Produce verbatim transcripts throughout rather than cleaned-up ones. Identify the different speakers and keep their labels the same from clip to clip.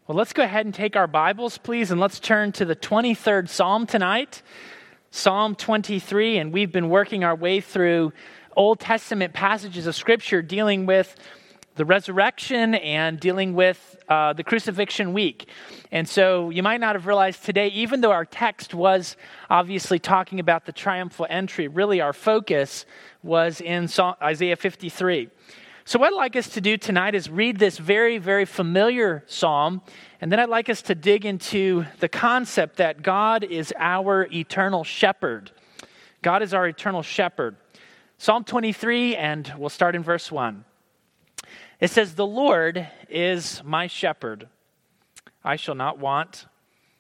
Speaker 1: Well, let's go ahead and take our Bibles, please, and let's turn to the twenty-third Psalm tonight, Psalm twenty-three, and we've been working our way through Old Testament passages of Scripture dealing with the resurrection and dealing with uh, the crucifixion week. And so you might not have realized today, even though our text was obviously talking about the triumphal entry, really our focus was in Isaiah fifty-three. So what I'd like us to do tonight is read this very, very familiar psalm, and then I'd like us to dig into the concept that God is our eternal shepherd. God is our eternal shepherd. Psalm twenty-three, and we'll start in verse one. It says, "The Lord is my shepherd. I shall not want.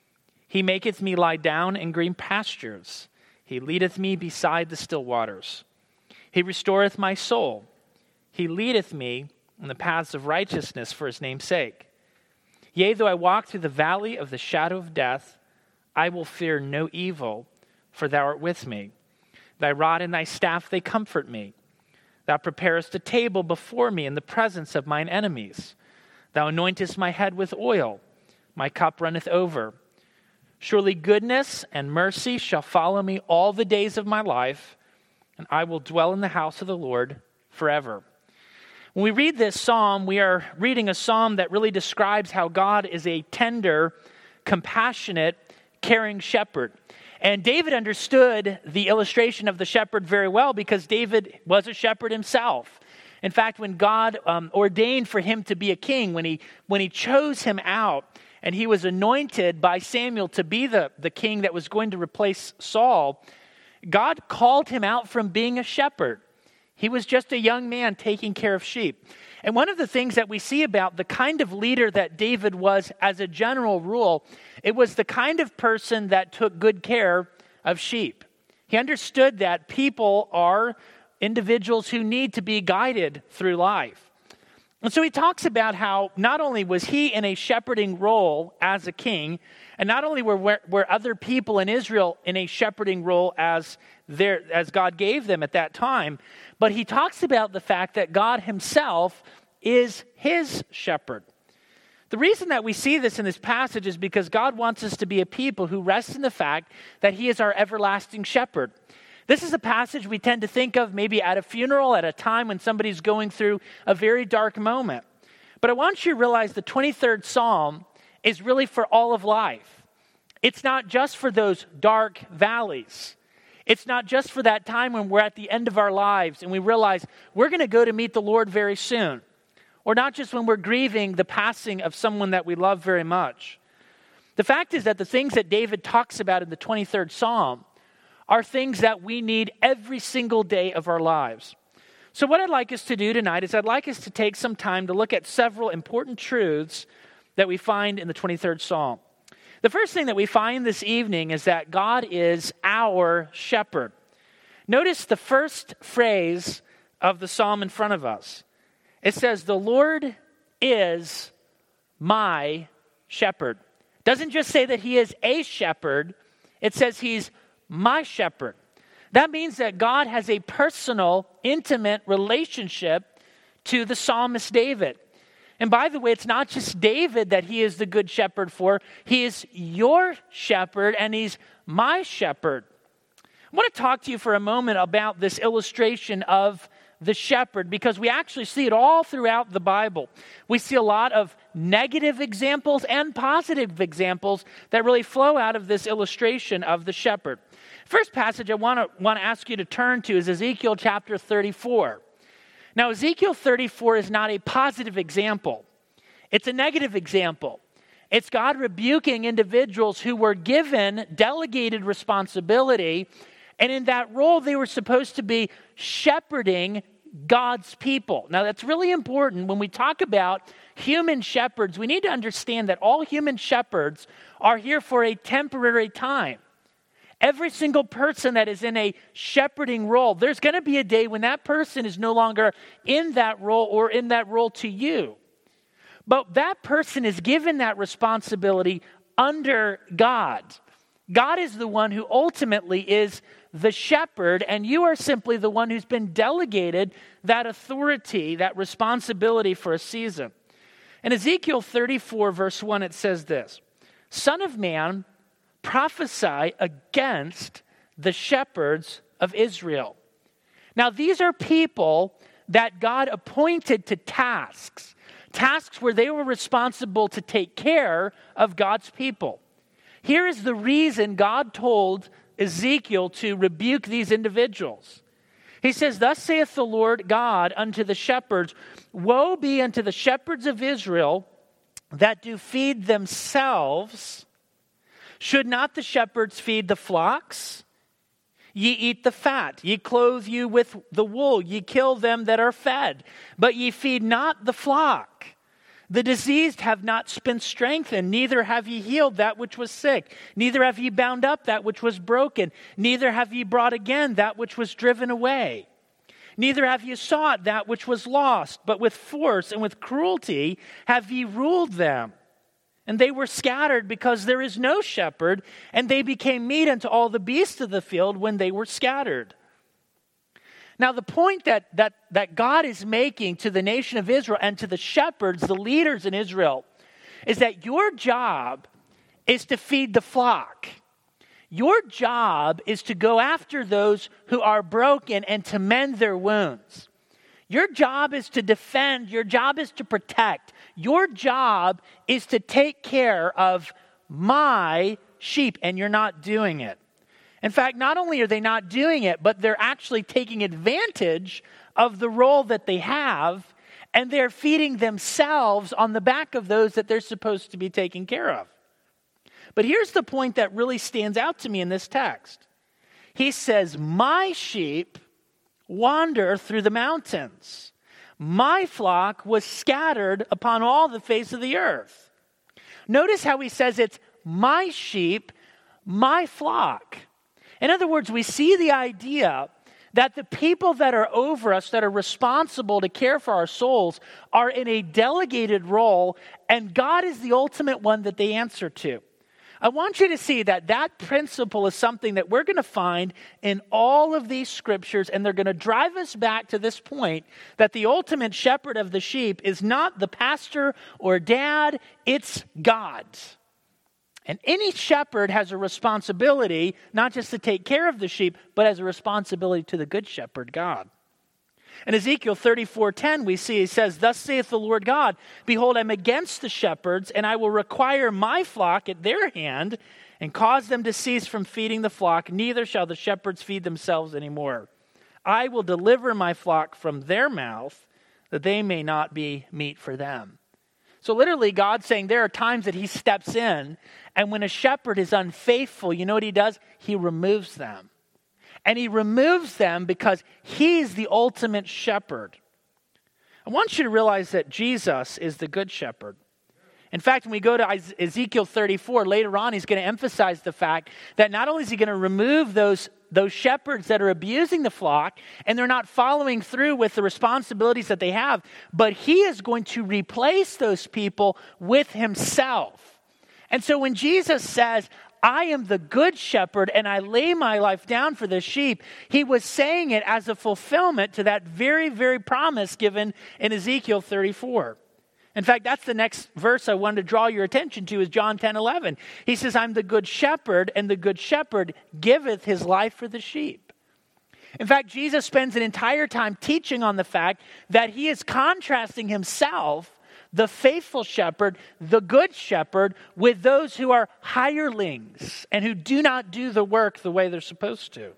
Speaker 1: He maketh me lie down in green pastures. He leadeth me beside the still waters. He restoreth my soul. He leadeth me in the paths of righteousness for his name's sake. Yea, though I walk through the valley of the shadow of death, I will fear no evil, for thou art with me. Thy rod and thy staff, they comfort me. Thou preparest a table before me in the presence of mine enemies. Thou anointest my head with oil. My cup runneth over. Surely goodness and mercy shall follow me all the days of my life, and I will dwell in the house of the Lord forever." When we read this psalm, we are reading a psalm that really describes how God is a tender, compassionate, caring shepherd. And David understood the illustration of the shepherd very well because David was a shepherd himself. In fact, when God um, ordained for him to be a king, when he when he chose him out and he was anointed by Samuel to be the, the king that was going to replace Saul, God called him out from being a shepherd. He was just a young man taking care of sheep. And one of the things that we see about the kind of leader that David was as a general rule, it was the kind of person that took good care of sheep. He understood that people are individuals who need to be guided through life. And so he talks about how not only was he in a shepherding role as a king, and not only were, were other people in Israel in a shepherding role as their, as God gave them at that time, but he talks about the fact that God himself is his shepherd. The reason that we see this in this passage is because God wants us to be a people who rest in the fact that he is our everlasting shepherd. This is a passage we tend to think of maybe at a funeral, at a time when somebody's going through a very dark moment. But I want you to realize the twenty-third Psalm is really for all of life. It's not just for those dark valleys. It's not just for that time when we're at the end of our lives and we realize we're going to go to meet the Lord very soon. Or not just when we're grieving the passing of someone that we love very much. The fact is that the things that David talks about in the twenty-third Psalm are things that we need every single day of our lives. So what I'd like us to do tonight is I'd like us to take some time to look at several important truths that we find in the twenty-third Psalm. The first thing that we find this evening is that God is our shepherd. Notice the first phrase of the psalm in front of us. It says, "The Lord is my shepherd." It doesn't just say that he is a shepherd. It says he's my shepherd. That means that God has a personal, intimate relationship to the psalmist David. And by the way, it's not just David that he is the good shepherd for. He is your shepherd and he's my shepherd. I want to talk to you for a moment about this illustration of the shepherd because we actually see it all throughout the Bible. We see a lot of negative examples and positive examples that really flow out of this illustration of the shepherd. First passage I want to want to ask you to turn to is Ezekiel chapter thirty-four. Now, Ezekiel thirty-four is not a positive example. It's a negative example. It's God rebuking individuals who were given delegated responsibility, and in that role, they were supposed to be shepherding God's people. Now, that's really important. When we talk about human shepherds, we need to understand that all human shepherds are here for a temporary time. Every single person that is in a shepherding role, there's going to be a day when that person is no longer in that role or in that role to you. But that person is given that responsibility under God. God is the one who ultimately is the shepherd, and you are simply the one who's been delegated that authority, that responsibility for a season. In Ezekiel thirty-four, verse one, it says this, "Son of man, prophesy against the shepherds of Israel." Now, these are people that God appointed to tasks, tasks where they were responsible to take care of God's people. Here is the reason God told Ezekiel to rebuke these individuals. He says, "Thus saith the Lord God unto the shepherds, woe be unto the shepherds of Israel that do feed themselves. Should not the shepherds feed the flocks? Ye eat the fat, ye clothe you with the wool, ye kill them that are fed, but ye feed not the flock. The diseased have not been strengthened, neither have ye healed that which was sick, neither have ye bound up that which was broken, neither have ye brought again that which was driven away. Neither have ye sought that which was lost, but with force and with cruelty have ye ruled them. And they were scattered because there is no shepherd, and they became meat unto all the beasts of the field when they were scattered." Now, the point that, that, that God is making to the nation of Israel and to the shepherds, the leaders in Israel, is that your job is to feed the flock. Your job is to go after those who are broken and to mend their wounds. Your job is to defend. Your job is to protect. Your job is to take care of my sheep, and you're not doing it. In fact, not only are they not doing it, but they're actually taking advantage of the role that they have, and they're feeding themselves on the back of those that they're supposed to be taking care of. But here's the point that really stands out to me in this text. He says, "My sheep wander through the mountains. My flock was scattered upon all the face of the earth." Notice how he says it's my sheep, my flock. In other words, we see the idea that the people that are over us, that are responsible to care for our souls, are in a delegated role, and God is the ultimate one that they answer to. I want you to see that that principle is something that we're going to find in all of these scriptures, and they're going to drive us back to this point that the ultimate shepherd of the sheep is not the pastor or dad, it's God. And any shepherd has a responsibility not just to take care of the sheep, but has a responsibility to the good shepherd, God. In Ezekiel thirty-four ten, we see, he says, "Thus saith the Lord God, behold, I'm against the shepherds, and I will require my flock at their hand, and cause them to cease from feeding the flock, neither shall the shepherds feed themselves anymore. I will deliver my flock from their mouth, that they may not be meat for them." So literally, God's saying there are times that he steps in, and when a shepherd is unfaithful, you know what he does? He removes them. And he removes them because he's the ultimate shepherd. I want you to realize that Jesus is the good shepherd. In fact, when we go to Ezekiel thirty-four, later on, he's going to emphasize the fact that not only is he going to remove those, those shepherds that are abusing the flock and they're not following through with the responsibilities that they have, but he is going to replace those people with himself. And so when Jesus says, "I am the good shepherd and I lay my life down for the sheep," he was saying it as a fulfillment to that very, very promise given in Ezekiel thirty-four. In fact, that's the next verse I wanted to draw your attention to is John ten eleven. He says, "I'm the good shepherd, and the good shepherd giveth his life for the sheep." In fact, Jesus spends an entire time teaching on the fact that he is contrasting himself, the faithful shepherd, the good shepherd, with those who are hirelings and who do not do the work the way they're supposed to.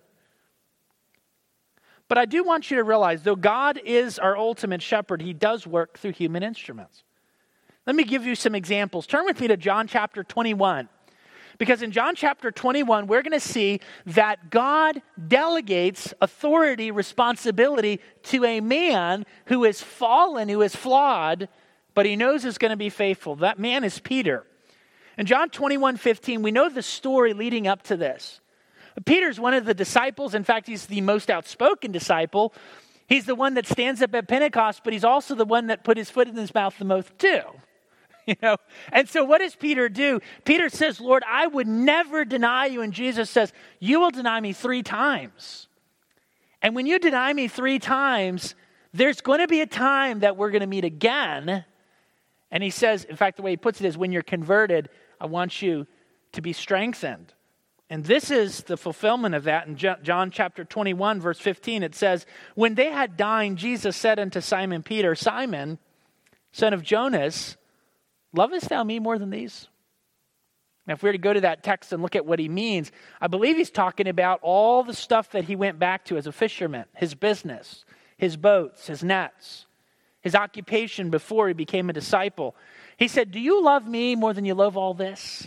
Speaker 1: But I do want you to realize, though God is our ultimate shepherd, he does work through human instruments. Let me give you some examples. Turn with me to John chapter twenty-one. Because in John chapter twenty-one, we're going to see that God delegates authority, responsibility to a man who is fallen, who is flawed, but he knows is going to be faithful. That man is Peter. In John twenty-one fifteen, we know the story leading up to this. Peter's one of the disciples. In fact, he's the most outspoken disciple. He's the one that stands up at Pentecost, but he's also the one that put his foot in his mouth the most too. You know? And so what does Peter do? Peter says, "Lord, I would never deny you." And Jesus says, "You will deny me three times. And when you deny me three times, there's going to be a time that we're going to meet again. And he says, in fact, the way he puts it is, when you're converted, I want you to be strengthened. And this is the fulfillment of that. In John chapter twenty-one, verse fifteen, it says, when they had dined, Jesus said unto Simon Peter, Simon, son of Jonas, lovest thou me more than these? Now, if we were to go to that text and look at what he means, I believe he's talking about all the stuff that he went back to as a fisherman, his business, his boats, his nets, his occupation before he became a disciple. He said, do you love me more than you love all this?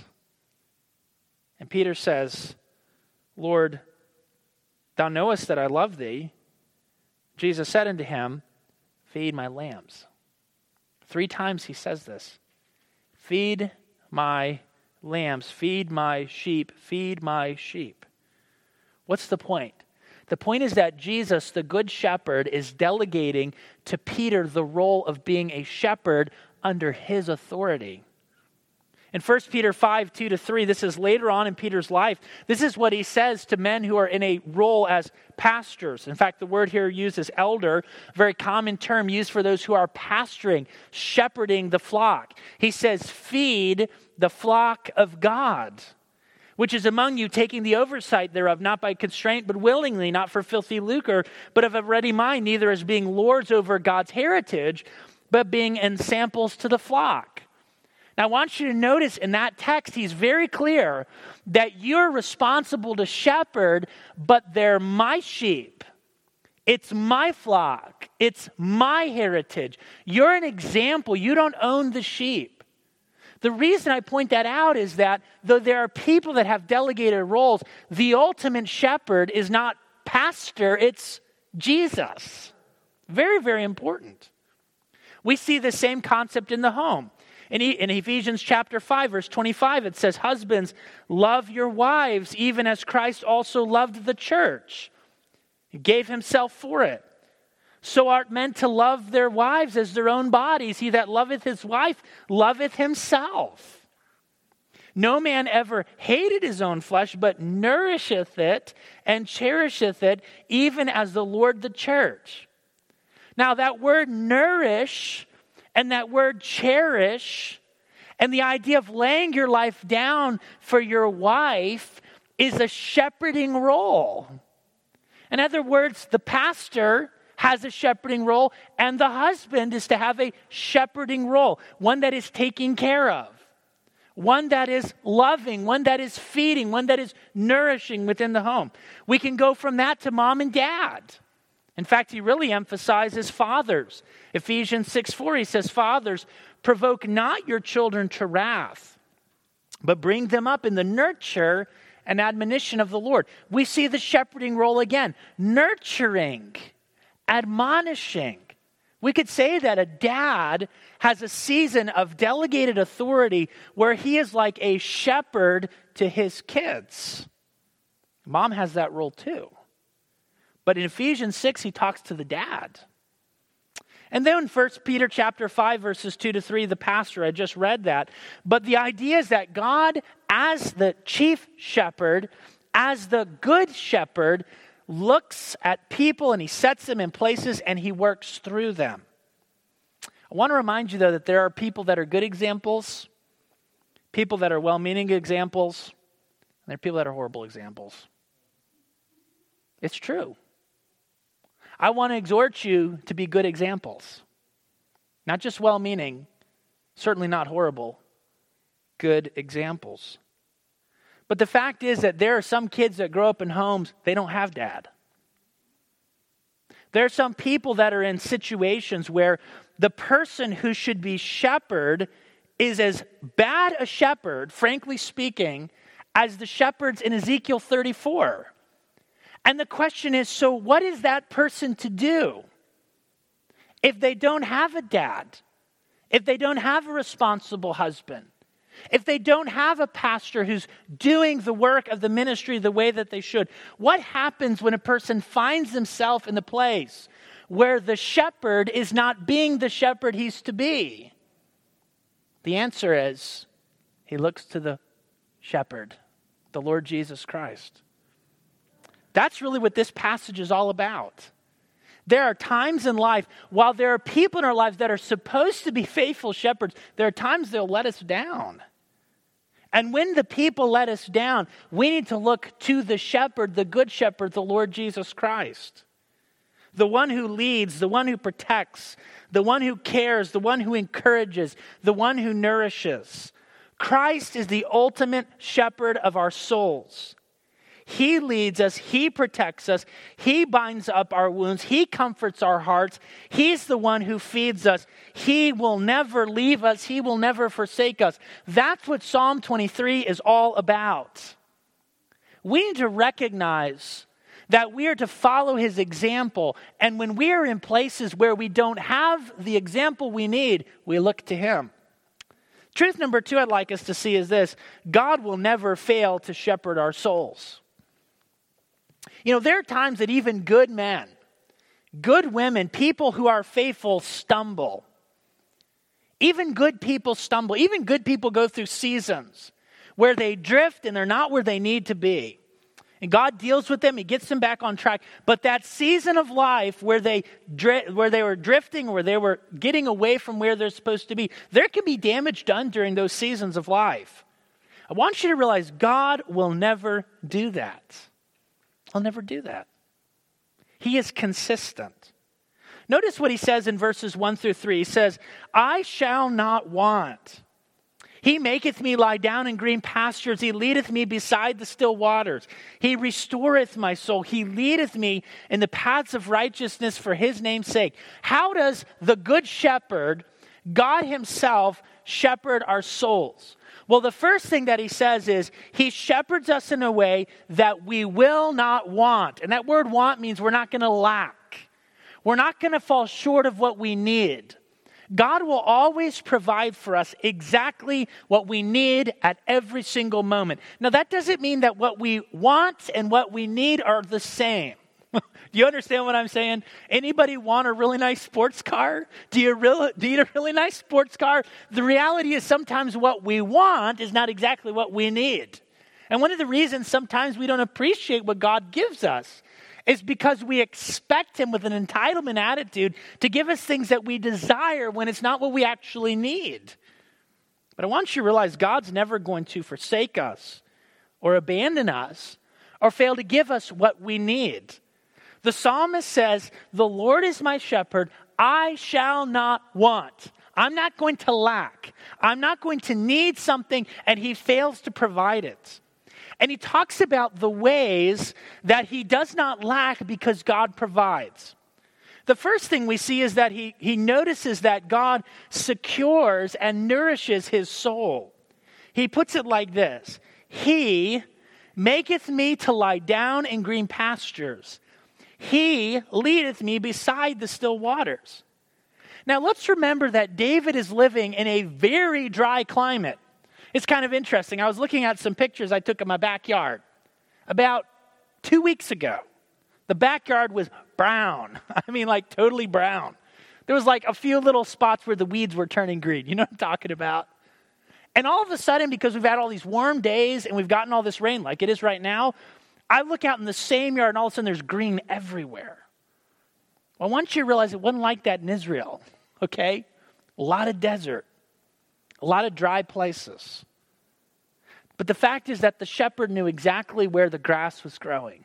Speaker 1: And Peter says, Lord, thou knowest that I love thee. Jesus said unto him, feed my lambs. Three times he says this. Feed my lambs, feed my sheep, feed my sheep. What's the point? The point is that Jesus, the good shepherd, is delegating to Peter the role of being a shepherd under his authority. In First Peter five, two to three, this is later on in Peter's life. This is what he says to men who are in a role as pastors. In fact, the word here used is elder, a very common term used for those who are pastoring, shepherding the flock. He says, feed the flock of God, which is among you, taking the oversight thereof, not by constraint, but willingly, not for filthy lucre, but of a ready mind, neither as being lords over God's heritage, but being ensamples to the flock. Now, I want you to notice in that text, he's very clear that you're responsible to shepherd, but they're my sheep. It's my flock. It's my heritage. You're an example. You don't own the sheep. The reason I point that out is that though there are people that have delegated roles, the ultimate shepherd is not pastor, it's Jesus. Very, very important. We see the same concept in the home. In Ephesians chapter five, verse twenty-five, it says, husbands, love your wives, even as Christ also loved the church. He gave himself for it. So art meant to love their wives as their own bodies. He that loveth his wife loveth himself. No man ever hated his own flesh, but nourisheth it and cherisheth it, even as the Lord the church. Now that word nourish and that word cherish and the idea of laying your life down for your wife is a shepherding role. In other words, the pastor has a shepherding role and the husband is to have a shepherding role, one that is taking care of, one that is loving, one that is feeding, one that is nourishing within the home. We can go from that to mom and dad. In fact, he really emphasizes fathers. Ephesians six four, he says, fathers, provoke not your children to wrath, but bring them up in the nurture and admonition of the Lord. We see the shepherding role again, nurturing, admonishing. We could say that a dad has a season of delegated authority where he is like a shepherd to his kids. Mom has that role too. But in Ephesians six, he talks to the dad. And then in First Peter chapter five, verses two to three, the pastor, I just read that. But the idea is that God, as the chief shepherd, as the good shepherd, looks at people and he sets them in places and he works through them. I want to remind you, though, that there are people that are good examples, people that are well-meaning examples, and there are people that are horrible examples. It's true. I want to exhort you to be good examples. Not just well-meaning, certainly not horrible, good examples. But the fact is that there are some kids that grow up in homes, they don't have dad. There are some people that are in situations where the person who should be shepherd is as bad a shepherd, frankly speaking, as the shepherds in Ezekiel thirty-four. And the question is, so what is that person to do if they don't have a dad, if they don't have a responsible husband, if they don't have a pastor who's doing the work of the ministry the way that they should? What happens when a person finds himself in the place where the shepherd is not being the shepherd he's to be? The answer is, he looks to the shepherd, the Lord Jesus Christ. That's really what this passage is all about. There are times in life, while there are people in our lives that are supposed to be faithful shepherds, there are times they'll let us down. And when the people let us down, we need to look to the shepherd, the good shepherd, the Lord Jesus Christ. The one who leads, the one who protects, the one who cares, the one who encourages, the one who nourishes. Christ is the ultimate shepherd of our souls. He leads us, He protects us, He binds up our wounds, He comforts our hearts. He's the one who feeds us. He will never leave us, He will never forsake us. That's what Psalm twenty-three is all about. We need to recognize that we are to follow His example, and when we are in places where we don't have the example we need, we look to Him. Truth number two I'd like us to see is this: God will never fail to shepherd our souls. You know, there are times that even good men, good women, people who are faithful stumble. Even good people stumble. Even good people go through seasons where they drift and they're not where they need to be. And God deals with them, He gets them back on track. But that season of life where they where they were drifting, where they were getting away from where they're supposed to be, there can be damage done during those seasons of life. I want you to realize God will never do that. He'll never do that. He is consistent. Notice what He says in verses one through three. He says, I shall not want. He maketh me lie down in green pastures. He leadeth me beside the still waters. He restoreth my soul. He leadeth me in the paths of righteousness for His name's sake. How does the good shepherd, God Himself, shepherd our souls? Well, the first thing that He says is He shepherds us in a way that we will not want. And that word want means we're not going to lack. We're not going to fall short of what we need. God will always provide for us exactly what we need at every single moment. Now, that doesn't mean that what we want and what we need are the same. Do you understand what I'm saying? Anybody want a really nice sports car? Do you really need a really nice sports car? The reality is sometimes what we want is not exactly what we need. And one of the reasons sometimes we don't appreciate what God gives us is because we expect Him with an entitlement attitude to give us things that we desire when it's not what we actually need. But I want you to realize God's never going to forsake us or abandon us or fail to give us what we need. The psalmist says, the Lord is my shepherd, I shall not want. I'm not going to lack. I'm not going to need something, and He fails to provide it. And he talks about the ways that he does not lack because God provides. The first thing we see is that he, he notices that God secures and nourishes his soul. He puts it like this: He maketh me to lie down in green pastures. He leadeth me beside the still waters. Now let's remember that David is living in a very dry climate. It's kind of interesting. I was looking at some pictures I took in my backyard about two weeks ago. The backyard was brown. I mean, like totally brown. There was like a few little spots where the weeds were turning green. You know what I'm talking about? And all of a sudden, because we've had all these warm days and we've gotten all this rain like it is right now, I look out in the same yard and all of a sudden there's green everywhere. Well, I want you to realize it wasn't like that in Israel, okay? A lot of desert, a lot of dry places. But the fact is that the shepherd knew exactly where the grass was growing.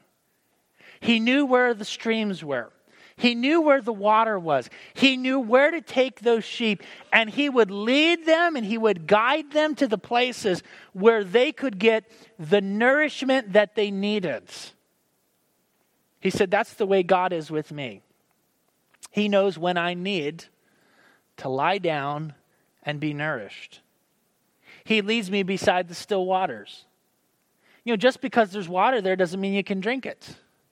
Speaker 1: He knew where the streams were. He knew where the water was. He knew where to take those sheep, and he would lead them and he would guide them to the places where they could get the nourishment that they needed. He said, that's the way God is with me. He knows when I need to lie down and be nourished. He leads me beside the still waters. You know, just because there's water there doesn't mean you can drink it.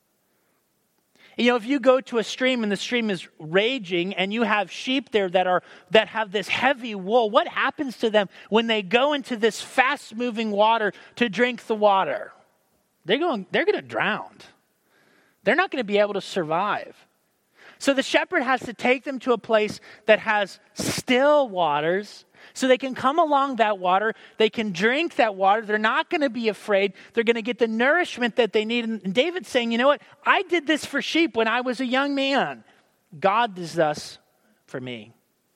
Speaker 1: You know, if you go to a stream and the stream is raging and you have sheep there that are that have this heavy wool, what happens to them when they go into this fast-moving water to drink the water? They're going, they're going to drown. They're not going to be able to survive. So the shepherd has to take them to a place that has still waters so they can come along that water. They can drink that water. They're not going to be afraid. They're going to get the nourishment that they need. And David's saying, you know what? I did this for sheep when I was a young man. God does thus for me.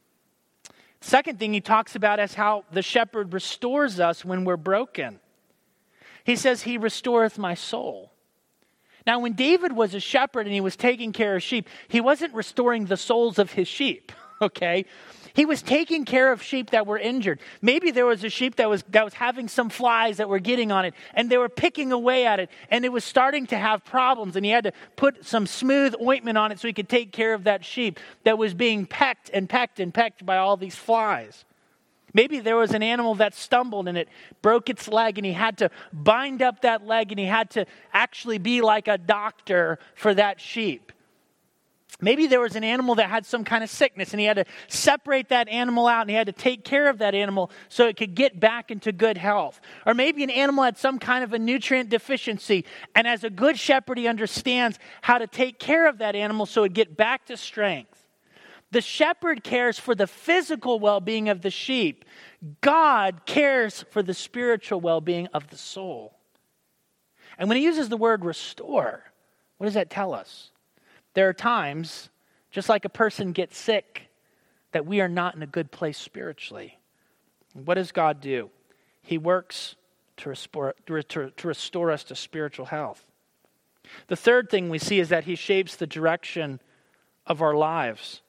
Speaker 1: Second thing he talks about is how the shepherd restores us when we're broken. He says, he restoreth my soul. Now, when David was a shepherd and he was taking care of sheep, he wasn't restoring the souls of his sheep, okay? He was taking care of sheep that were injured. Maybe there was a sheep that was that was having some flies that were getting on it, and they were picking away at it, and it was starting to have problems, and he had to put some smooth ointment on it so he could take care of that sheep that was being pecked and pecked and pecked by all these flies. Maybe there was an animal that stumbled and it broke its leg, and he had to bind up that leg, and he had to actually be like a doctor for that sheep. Maybe there was an animal that had some kind of sickness, and he had to separate that animal out, and he had to take care of that animal so it could get back into good health. Or maybe an animal had some kind of a nutrient deficiency, and as a good shepherd, he understands how to take care of that animal so it get back to strength. The shepherd cares for the physical well-being of the sheep. God cares for the spiritual well-being of the soul. And when he uses the word restore, what does that tell us? There are times, just like a person gets sick, that we are not in a good place spiritually. What does God do? He works to restore, to restore us to spiritual health. The third thing we see is that he shapes the direction of our lives.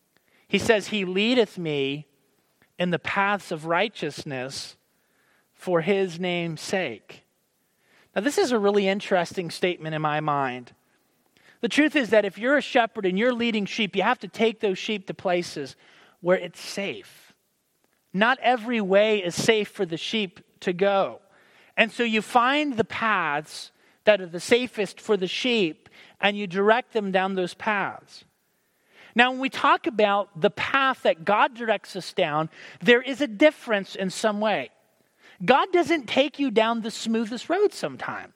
Speaker 1: He says, he leadeth me in the paths of righteousness for his name's sake. Now, this is a really interesting statement in my mind. The truth is that if you're a shepherd and you're leading sheep, you have to take those sheep to places where it's safe. Not every way is safe for the sheep to go. And so you find the paths that are the safest for the sheep, and you direct them down those paths. Now, when we talk about the path that God directs us down, there is a difference in some way. God doesn't take you down the smoothest road sometimes.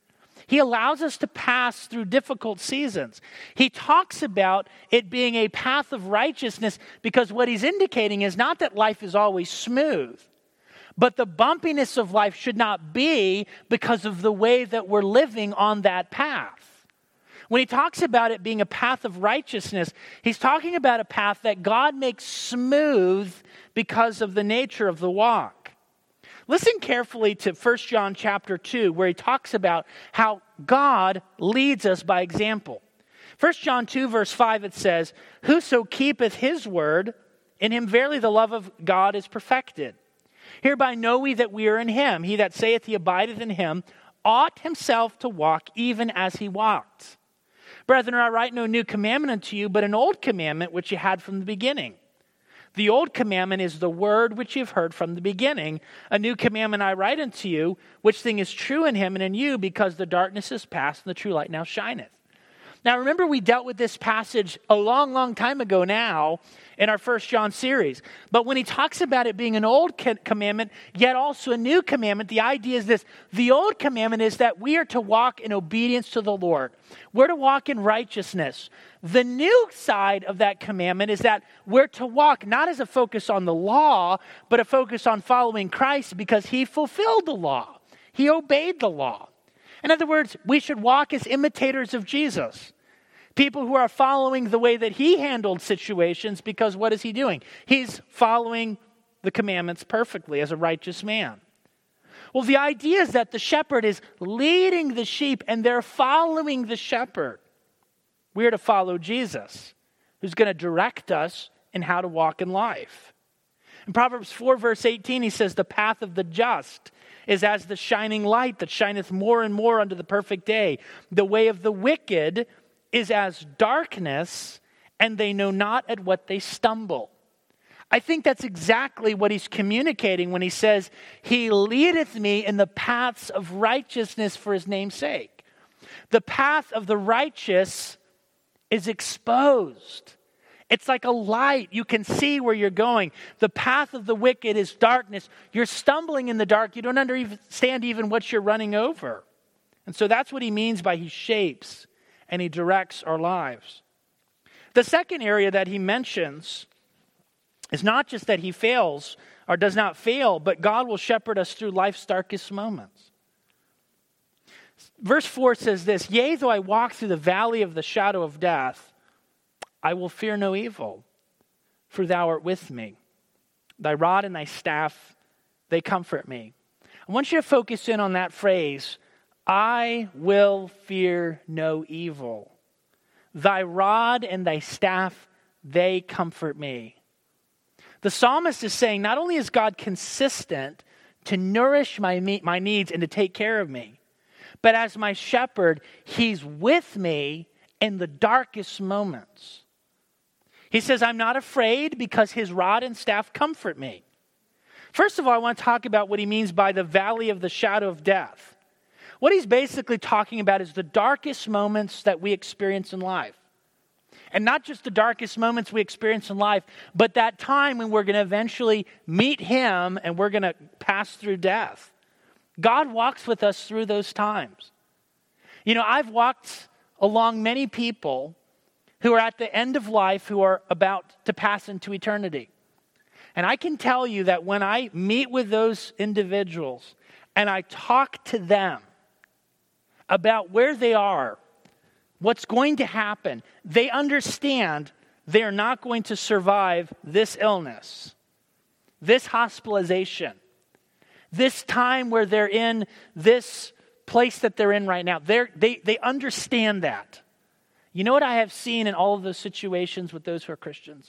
Speaker 1: He allows us to pass through difficult seasons. He talks about it being a path of righteousness because what he's indicating is not that life is always smooth, but the bumpiness of life should not be because of the way that we're living on that path. When he talks about it being a path of righteousness, he's talking about a path that God makes smooth because of the nature of the walk. Listen carefully to First John chapter two, where he talks about how God leads us by example. First John two, verse five, it says, whoso keepeth his word, in him verily the love of God is perfected. Hereby know we that we are in him. He that saith he abideth in him ought himself to walk even as he walked. Brethren, I write no new commandment unto you, but an old commandment which you had from the beginning. The old commandment is the word which you've heard from the beginning. A new commandment I write unto you, which thing is true in him and in you, because the darkness is past and the true light now shineth. Now remember, we dealt with this passage a long, long time ago now in our First John series. But when he talks about it being an old commandment, yet also a new commandment, the idea is this. The old commandment is that we are to walk in obedience to the Lord. We're to walk in righteousness. The new side of that commandment is that we're to walk not as a focus on the law, but a focus on following Christ because he fulfilled the law. He obeyed the law. In other words, we should walk as imitators of Jesus. People who are following the way that he handled situations because what is he doing? He's following the commandments perfectly as a righteous man. Well, the idea is that the shepherd is leading the sheep and they're following the shepherd. We are to follow Jesus, who's going to direct us in how to walk in life. In Proverbs four, verse eighteen, he says, the path of the just is as the shining light that shineth more and more unto the perfect day. The way of the wicked is as darkness, and they know not at what they stumble. I think that's exactly what he's communicating when he says, he leadeth me in the paths of righteousness for his name's sake. The path of the righteous is exposed. It's like a light. You can see where you're going. The path of the wicked is darkness. You're stumbling in the dark. You don't understand even what you're running over. And so that's what he means by he shapes and he directs our lives. The second area that he mentions is not just that he fails or does not fail, but God will shepherd us through life's darkest moments. Verse four says this, yea, though I walk through the valley of the shadow of death, I will fear no evil, for thou art with me. Thy rod and thy staff, they comfort me. I want you to focus in on that phrase, I will fear no evil. Thy rod and thy staff, they comfort me. The psalmist is saying, not only is God consistent to nourish my, my needs and to take care of me, but as my shepherd, he's with me in the darkest moments. He says, I'm not afraid because his rod and staff comfort me. First of all, I want to talk about what he means by the valley of the shadow of death. What he's basically talking about is the darkest moments that we experience in life. And not just the darkest moments we experience in life, but that time when we're going to eventually meet him and we're going to pass through death. God walks with us through those times. You know, I've walked along many people who are at the end of life, who are about to pass into eternity. And I can tell you that when I meet with those individuals and I talk to them about where they are, what's going to happen, they understand they're not going to survive this illness, this hospitalization, this time where they're in this place that they're in right now. They're, they they understand that. You know what I have seen in all of those situations with those who are Christians?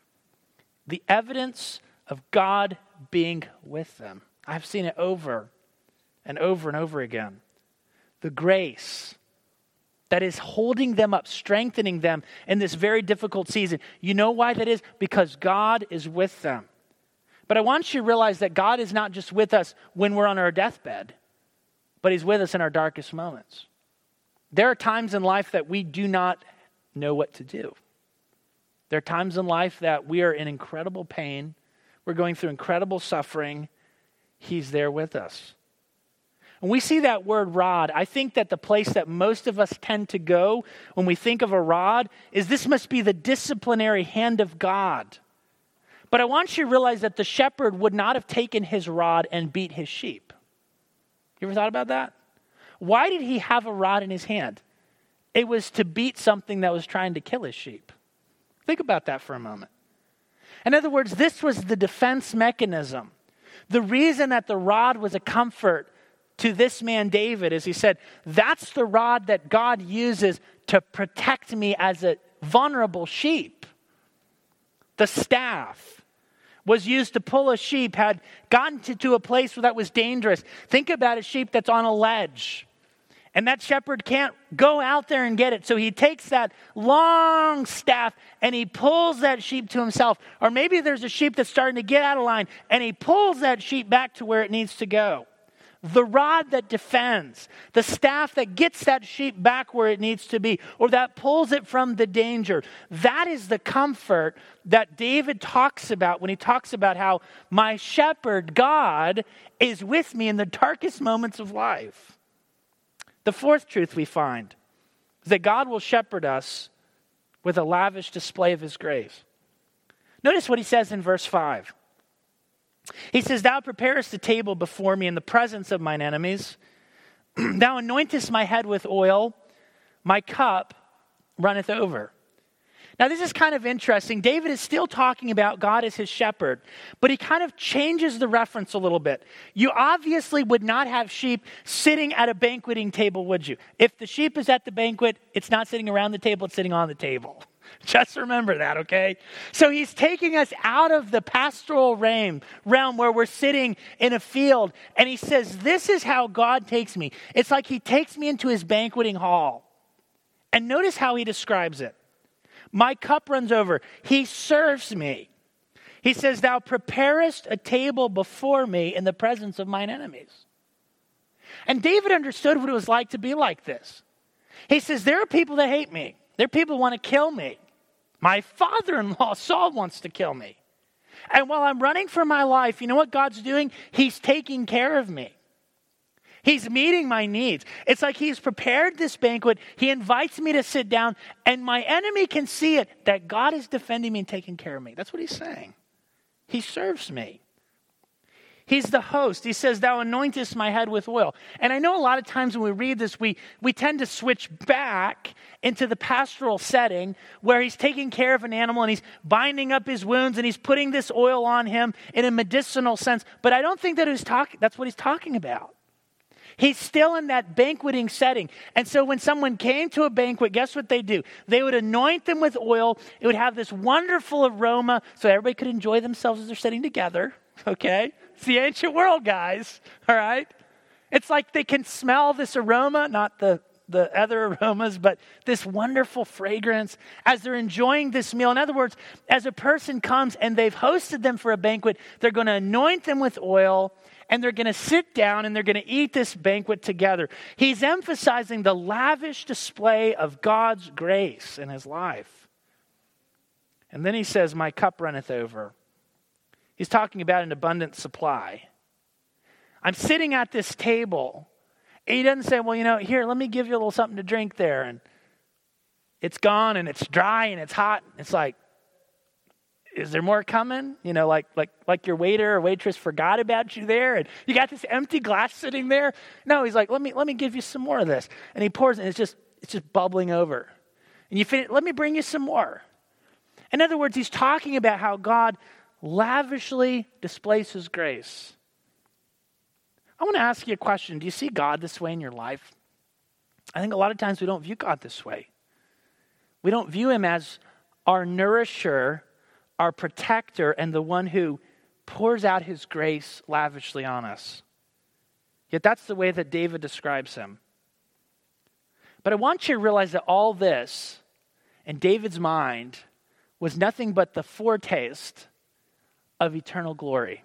Speaker 1: The evidence of God being with them. I've seen it over and over and over again. The grace that is holding them up, strengthening them in this very difficult season. You know why that is? Because God is with them. But I want you to realize that God is not just with us when we're on our deathbed, but he's with us in our darkest moments. There are times in life that we do not know what to do. There are times in life that we are in incredible pain. We're going through incredible suffering. He's there with us. When we see that word rod, I think that the place that most of us tend to go when we think of a rod is this must be the disciplinary hand of God. But I want you to realize that the shepherd would not have taken his rod and beat his sheep. You ever thought about that? Why did he have a rod in his hand? It was to beat something that was trying to kill his sheep. Think about that for a moment. In other words, this was the defense mechanism. The reason that the rod was a comfort to this man David is he said, that's the rod that God uses to protect me as a vulnerable sheep. The staff was used to pull a sheep, had gotten to, to a place where that was dangerous. Think about a sheep that's on a ledge. And that shepherd can't go out there and get it. So he takes that long staff and he pulls that sheep to himself. Or maybe there's a sheep that's starting to get out of line and he pulls that sheep back to where it needs to go. The rod that defends, the staff that gets that sheep back where it needs to be, or that pulls it from the danger. That is the comfort that David talks about when he talks about how my shepherd, God, is with me in the darkest moments of life. The fourth truth we find is that God will shepherd us with a lavish display of his grace. Notice what he says in verse five. He says, thou preparest a table before me in the presence of mine enemies. Thou anointest my head with oil. My cup runneth over. Now, this is kind of interesting. David is still talking about God as his shepherd, but he kind of changes the reference a little bit. You obviously would not have sheep sitting at a banqueting table, would you? If the sheep is at the banquet, it's not sitting around the table, it's sitting on the table. Just remember that, okay? So he's taking us out of the pastoral realm, realm where we're sitting in a field, and he says, this is how God takes me. It's like he takes me into his banqueting hall. And notice how he describes it. My cup runs over. He serves me. He says, thou preparest a table before me in the presence of mine enemies. And David understood what it was like to be like this. He says, there are people that hate me. There are people who want to kill me. My father-in-law, Saul, wants to kill me. And while I'm running for my life, you know what God's doing? He's taking care of me. He's meeting my needs. It's like he's prepared this banquet. He invites me to sit down, and my enemy can see it, that God is defending me and taking care of me. That's what he's saying. He serves me. He's the host. He says, thou anointest my head with oil. And I know a lot of times when we read this, we, we tend to switch back into the pastoral setting where he's taking care of an animal and he's binding up his wounds and he's putting this oil on him in a medicinal sense. But I don't think that he's talk, that's what he's talking about. He's still in that banqueting setting. And so when someone came to a banquet, guess what they do? They would anoint them with oil. It would have this wonderful aroma so everybody could enjoy themselves as they're sitting together. Okay? It's the ancient world, guys. All right? It's like they can smell this aroma, not the, the other aromas, but this wonderful fragrance as they're enjoying this meal. In other words, as a person comes and they've hosted them for a banquet, they're going to anoint them with oil and they're going to sit down and they're going to eat this banquet together. He's emphasizing the lavish display of God's grace in his life. And then he says, my cup runneth over. He's talking about an abundant supply. I'm sitting at this table. And he doesn't say, well, you know, here, let me give you a little something to drink there. And it's gone and it's dry and it's hot. It's like, is there more coming? You know, like like like your waiter or waitress forgot about you there and you got this empty glass sitting there. No, he's like, let me let me give you some more of this. And he pours it and it's just it's just bubbling over. And you finish, let me bring you some more. In other words, he's talking about how God lavishly displays his grace. I want to ask you a question. Do you see God this way in your life? I think a lot of times we don't view God this way. We don't view him as our nourisher, our protector, and the one who pours out his grace lavishly on us. Yet that's the way that David describes him. But I want you to realize that all this in David's mind was nothing but the foretaste of eternal glory.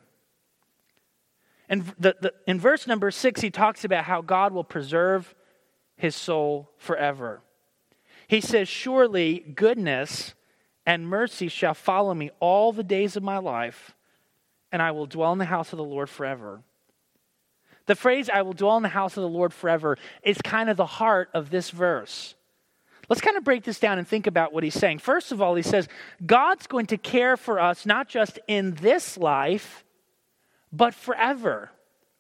Speaker 1: And the, the, in verse number six, he talks about how God will preserve his soul forever. He says, surely goodness and mercy shall follow me all the days of my life, and I will dwell in the house of the Lord forever. The phrase, I will dwell in the house of the Lord forever, is kind of the heart of this verse. Let's kind of break this down and think about what he's saying. First of all, he says, God's going to care for us not just in this life, but forever.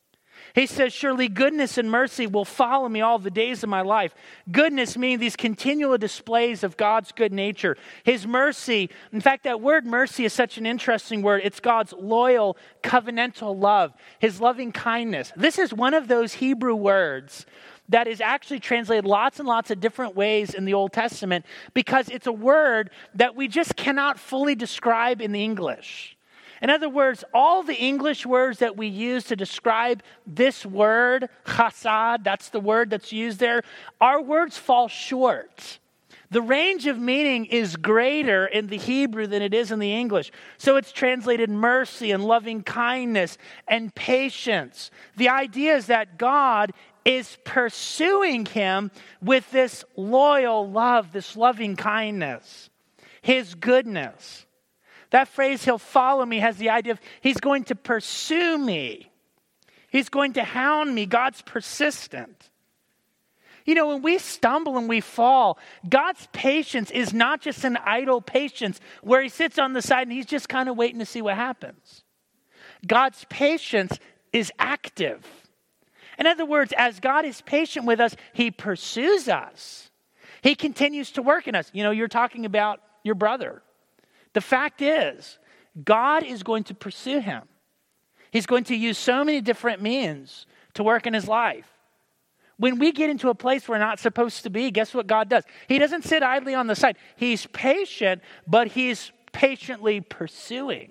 Speaker 1: He says, surely goodness and mercy will follow me all the days of my life. Goodness means these continual displays of God's good nature. His mercy, in fact, that word mercy is such an interesting word. It's God's loyal, covenantal love, his loving kindness. This is one of those Hebrew words that is actually translated lots and lots of different ways in the Old Testament because it's a word that we just cannot fully describe in the English. In other words, all the English words that we use to describe this word, chesed, that's the word that's used there, our words fall short. The range of meaning is greater in the Hebrew than it is in the English. So it's translated mercy and loving kindness and patience. The idea is that God is pursuing him with this loyal love, this loving kindness, his goodness. That phrase, he'll follow me, has the idea of he's going to pursue me. He's going to hound me. God's persistent. You know, when we stumble and we fall, God's patience is not just an idle patience where he sits on the side and he's just kind of waiting to see what happens. God's patience is active. In other words, as God is patient with us, he pursues us. He continues to work in us. You know, you're talking about your brother. The fact is, God is going to pursue him. He's going to use so many different means to work in his life. When we get into a place we're not supposed to be, guess what God does? He doesn't sit idly on the side. He's patient, but he's patiently pursuing.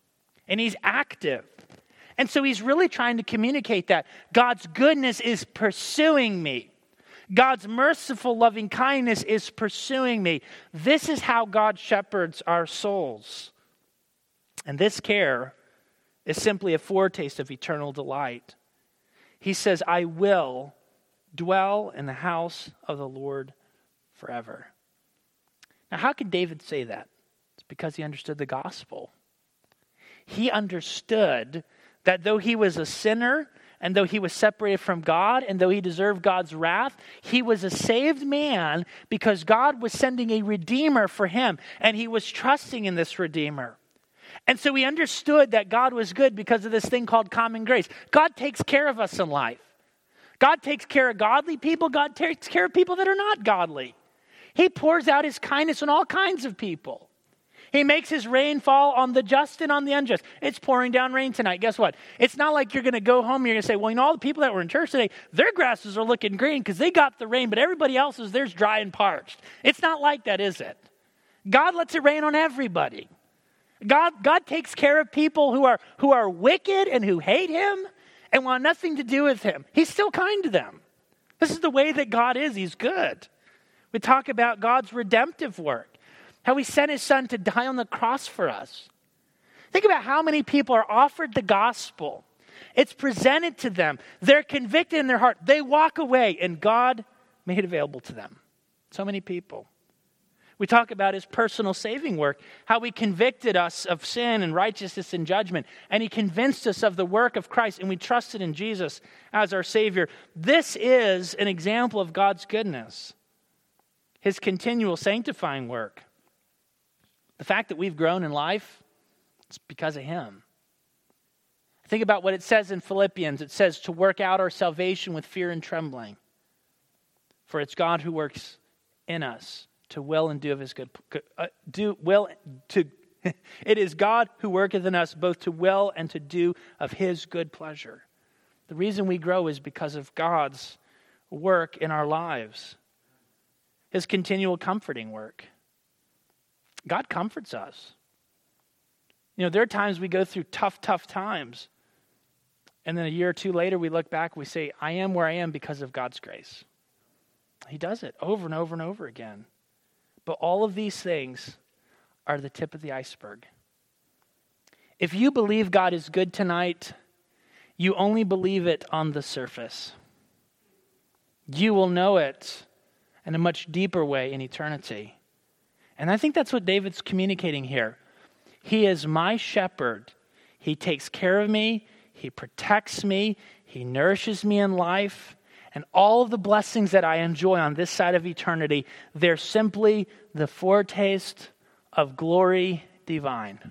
Speaker 1: And he's active. And so he's really trying to communicate that God's goodness is pursuing me. God's merciful loving kindness is pursuing me. This is how God shepherds our souls. And this care is simply a foretaste of eternal delight. He says, I will dwell in the house of the Lord forever. Now, how could David say that? It's because he understood the gospel. He understood that though he was a sinner, and though he was separated from God, and though he deserved God's wrath, he was a saved man because God was sending a redeemer for him, and he was trusting in this redeemer. And so we understood that God was good because of this thing called common grace. God takes care of us in life. God takes care of godly people. God takes care of people that are not godly. He pours out his kindness on all kinds of people. He makes his rain fall on the just and on the unjust. It's pouring down rain tonight. Guess what? It's not like you're going to go home and you're going to say, well, you know, all the people that were in church today, their grasses are looking green because they got the rain, but everybody else's, theirs dry and parched. It's not like that, is it? God lets it rain on everybody. God, God takes care of people who are, who are wicked and who hate him and want nothing to do with him. He's still kind to them. This is the way that God is. He's good. We talk about God's redemptive work. How he sent his son to die on the cross for us. Think about how many people are offered the gospel. It's presented to them. They're convicted in their heart. They walk away and God made it available to them. So many people. We talk about his personal saving work, how he convicted us of sin and righteousness and judgment, and he convinced us of the work of Christ, and we trusted in Jesus as our Savior. This is an example of God's goodness, his continual sanctifying work. The fact that we've grown in life, it's because of him. Think about what it says in Philippians. It says to work out our salvation with fear and trembling. For it's God who works in us to will and do of his good, uh, do will to, it is God who worketh in us both to will and to do of his good pleasure. The reason we grow is because of God's work in our lives. His continual comforting work. God comforts us. You know, there are times we go through tough, tough times. And then a year or two later, we look back, we say, I am where I am because of God's grace. He does it over and over and over again. But all of these things are the tip of the iceberg. If you believe God is good tonight, you only believe it on the surface. You will know it in a much deeper way in eternity. And I think that's what David's communicating here. He is my shepherd. He takes care of me. He protects me. He nourishes me in life. And all of the blessings that I enjoy on this side of eternity, they're simply the foretaste of glory divine.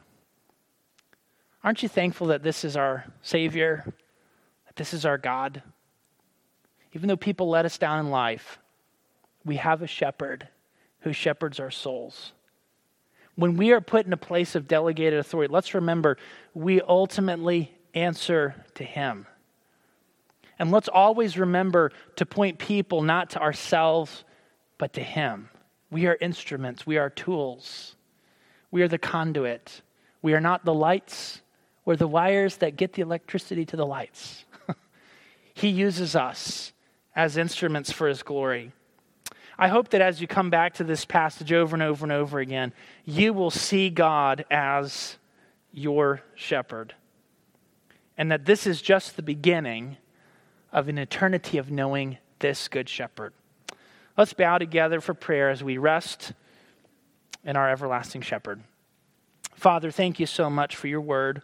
Speaker 1: Aren't you thankful that this is our Savior? That this is our God? Even though people let us down in life, we have a shepherd who shepherds our souls. When we are put in a place of delegated authority, let's remember we ultimately answer to him. And let's always remember to point people not to ourselves, but to him. We are instruments. We are tools. We are the conduit. We are not the lights. We're the wires that get the electricity to the lights. He uses us as instruments for his glory. I hope that as you come back to this passage over and over and over again, you will see God as your shepherd. And that this is just the beginning of an eternity of knowing this good shepherd. Let's bow together for prayer as we rest in our everlasting shepherd. Father, thank you so much for your word.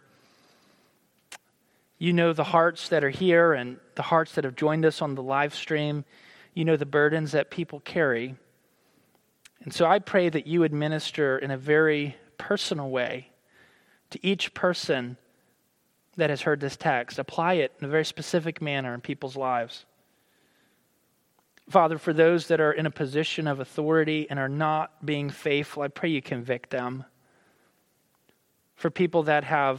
Speaker 1: You know the hearts that are here and the hearts that have joined us on the live stream. You know the burdens that people carry. And so I pray that you would minister in a very personal way to each person that has heard this text. Apply it in a very specific manner in people's lives. Father, for those that are in a position of authority and are not being faithful, I pray you convict them. For people that have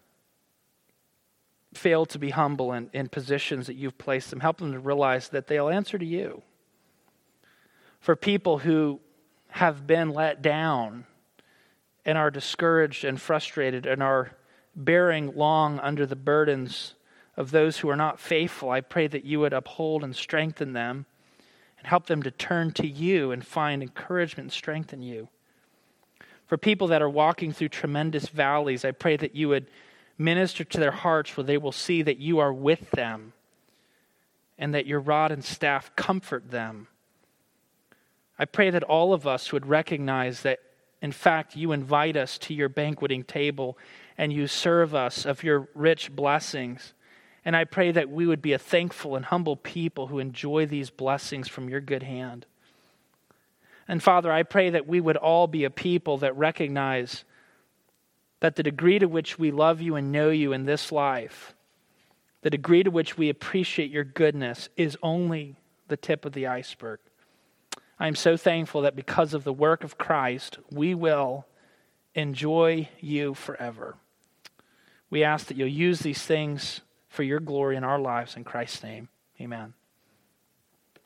Speaker 1: failed to be humble in, in positions that you've placed them, help them to realize that they'll answer to you. For people who have been let down and are discouraged and frustrated and are bearing long under the burdens of those who are not faithful, I pray that you would uphold and strengthen them and help them to turn to you and find encouragement and strength in you. For people that are walking through tremendous valleys, I pray that you would minister to their hearts where they will see that you are with them and that your rod and staff comfort them. I pray that all of us would recognize that, in fact, you invite us to your banqueting table and you serve us of your rich blessings. And I pray that we would be a thankful and humble people who enjoy these blessings from your good hand. And Father, I pray that we would all be a people that recognize that the degree to which we love you and know you in this life, the degree to which we appreciate your goodness, is only the tip of the iceberg. I am so thankful that because of the work of Christ, we will enjoy you forever. We ask that you'll use these things for your glory in our lives. In Christ's name, amen.